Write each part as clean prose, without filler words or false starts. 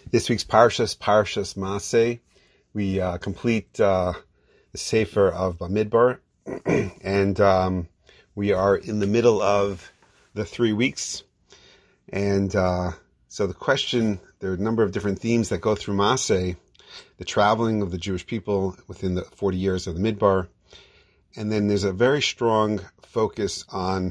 This week's Parshas Maseh. We complete the Sefer of Bamidbar, and we are in the middle of the 3 weeks. And so the question, there are a number of different themes that go through Maseh, the traveling of the Jewish people within the 40 years of the Midbar. And then there's a very strong focus on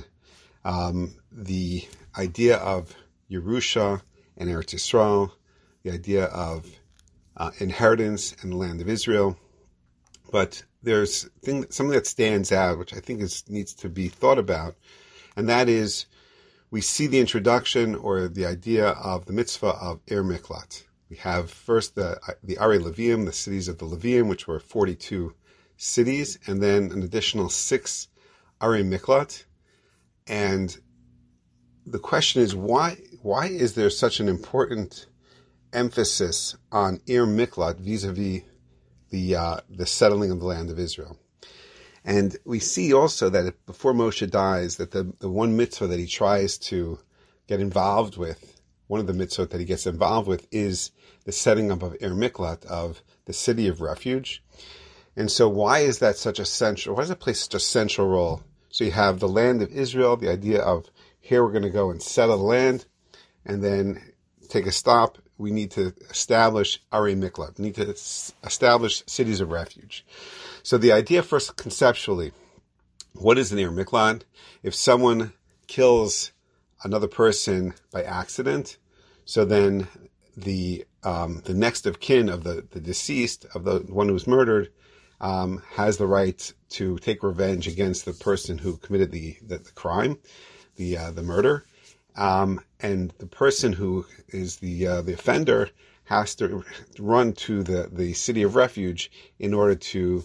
the idea of Yerusha and Eretz Yisrael, the idea of inheritance in the land of Israel. But there's something that stands out, which I think needs to be thought about, and that is we see the introduction or the idea of the mitzvah of Ir Miklat. We have first the Arei Leviim, the cities of the Leviim, which were 42 cities, and then an additional 6 Arei Miklat. And the question is, why is there such an important emphasis on Ir Miklat vis-a-vis the settling of the land of Israel? And we see also that before Moshe dies, that the one mitzvah that he tries to get involved with, one of the mitzvot that he gets involved with, is the setting up of Ir Miklat, of the city of refuge. And so why is that such a central, why does it play such a central role? So you have the land of Israel, the idea of here we're going to go and settle the land, and then take a stop. We need to establish Arei Miklat. We need to establish cities of refuge. So the idea first conceptually, what is an Ir Miklat? If someone kills another person by accident, so then the next of kin of the deceased, of the one who was murdered, has the right to take revenge against the person who committed the crime, the murder. And the person who is the offender has to run to the city of refuge in order to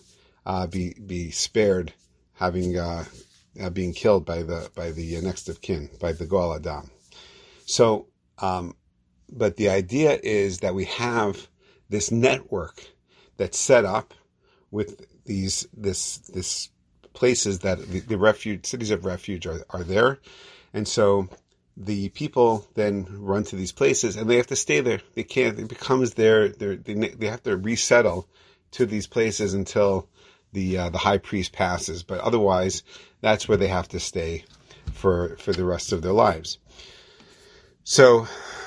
be spared having being killed by the next of kin, by the Goel Adam. So, but the idea is that we have this network that's set up with this places that the refuge, cities of refuge are there, and so the people then run to these places and they have to stay there. They can't. It becomes they have to resettle to these places until the high priest passes. But otherwise, that's where they have to stay for the rest of their lives. So,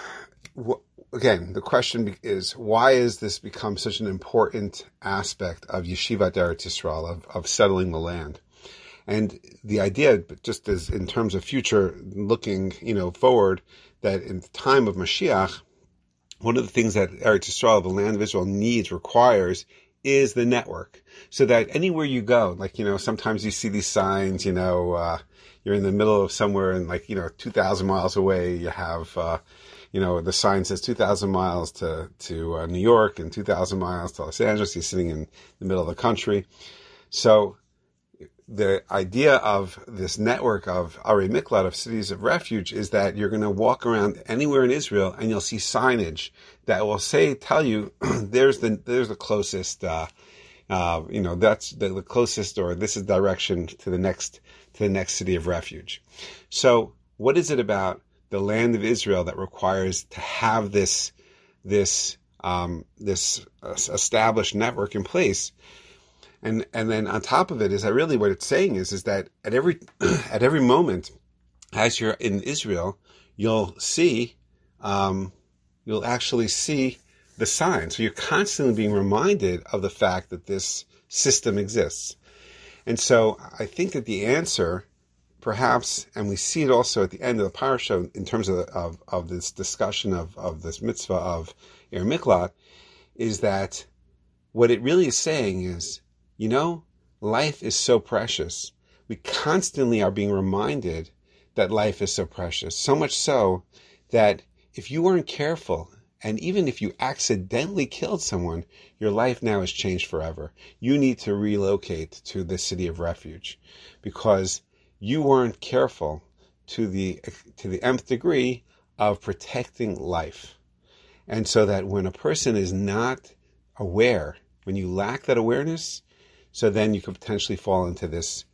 again, the question is, why is this become such an important aspect of Yeshivat Eretz Yisrael, of settling the land? And the idea, just as in terms of future looking, forward, that in the time of Mashiach, one of the things that Eretz Yisrael, the land of Israel, requires is the network. So that anywhere you go, sometimes you see these signs, you're in the middle of somewhere and 2,000 miles away, you have, the sign says 2,000 miles to New York and 2,000 miles to Los Angeles. You're sitting in the middle of the country. So the idea of this network of Arei Miklat, of cities of refuge, is that you're going to walk around anywhere in Israel and you'll see signage that will tell you, there's the closest, that's the closest, or this is direction to the next city of refuge. So what is it about the land of Israel that requires to have this established network in place? And then on top of it is that really what it's saying is that at every moment, as you're in Israel, you'll actually see the sign. So you're constantly being reminded of the fact that this system exists. And so I think that the answer, perhaps, and we see it also at the end of the parasha in terms of this discussion of this mitzvah of Ir Miklat, is that what it really is saying is, life is so precious. We constantly are being reminded that life is so precious. So much so that if you weren't careful, and even if you accidentally killed someone, your life now is changed forever. You need to relocate to the city of refuge because you weren't careful to the nth degree of protecting life. And so that when a person is not aware, when you lack that awareness, so then you could potentially fall into this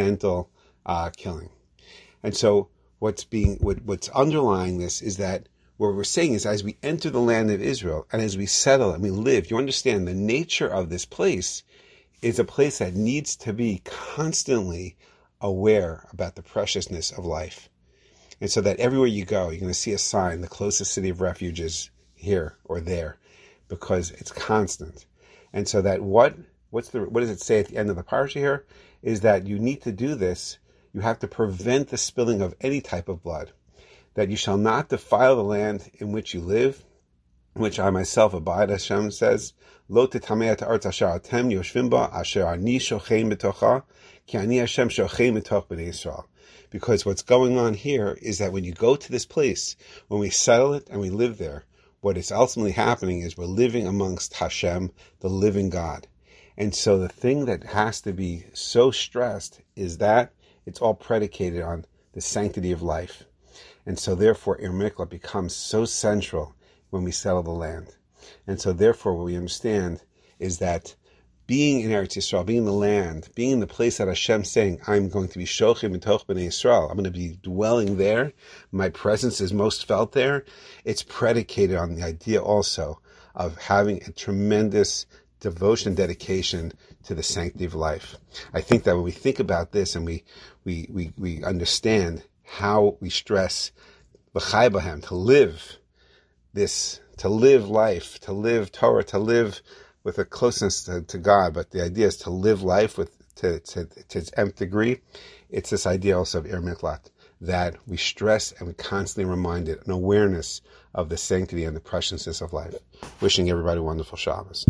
accidental killing. And so what's underlying this is that what we're saying is, as we enter the land of Israel and as we settle and we live, you understand the nature of this place is a place that needs to be constantly aware about the preciousness of life. And so that everywhere you go, you're going to see a sign, the closest city of refuge is here or there, because it's constant. And so that what does it say at the end of the parsha here? Is that you need to do this. You have to prevent the spilling of any type of blood. That you shall not defile the land in which you live, in which I myself abide, Hashem says, Lo tetameh et ha'aretz asher atem yoshvim ba, asher ani shochein betocha, ki ani Hashem shochein betoch b'nei Yisrael. Because what's going on here is that when you go to this place, when we settle it and we live there, what is ultimately happening is we're living amongst Hashem, the living God. And so the thing that has to be so stressed is that it's all predicated on the sanctity of life. And so therefore, Ir Miklat becomes so central when we settle the land. And so therefore, what we understand is that being in Eretz Yisrael, being in the land, being in the place that Hashem's saying, I'm going to be Shochim B'toch B'nei Yisrael, I'm going to be dwelling there, my presence is most felt there, it's predicated on the idea also of having a tremendous devotion, dedication to the sanctity of life. I think that when we think about this and we understand how we stress V'chai B'hem, to live this, to live life, to live Torah, to live with a closeness to God, but the idea is to live life to its nth degree. It's this idea also of Ir Miklat, that we stress and we constantly remind it, an awareness of the sanctity and the preciousness of life. Wishing everybody a wonderful Shabbos.